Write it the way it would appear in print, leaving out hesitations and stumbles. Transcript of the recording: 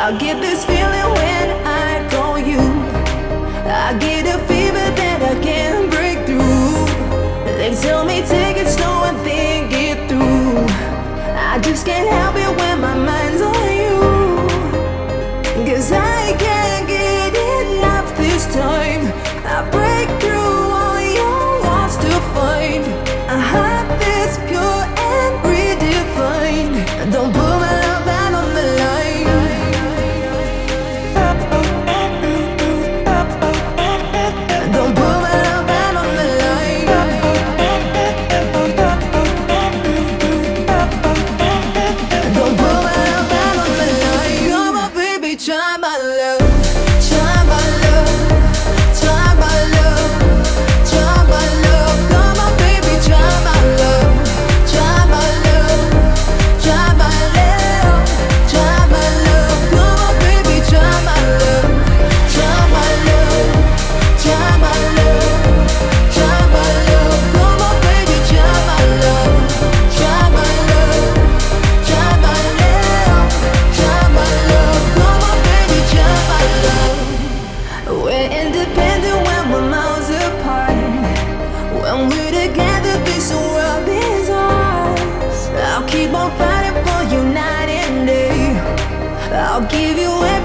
I get this feeling when I call you. I get a fever that I can't break through. They tell me take it slow and think it through. I just can't help it when my mind's on you. 'Cause I can't get enough this time. I break through all your walls to find a heart that's pure and redefined. Don't put my love out on the line. Don't put my love out on the line. Don't put my love out on the line. Come on, baby, try my love. Try my love. Try my love. Try my love. Come on, baby, try my love. Try my love. Try my love. Try my love. Come on, baby, try my love. Try my love. Try my love. Try my love. Come on, baby, try my love. Try my love. Try my love. Try my love. Come on, baby, try my love. We're independent when we're miles apart. When we're together, this world is ours. I'll keep on fighting for you night and day. I'll give you everything.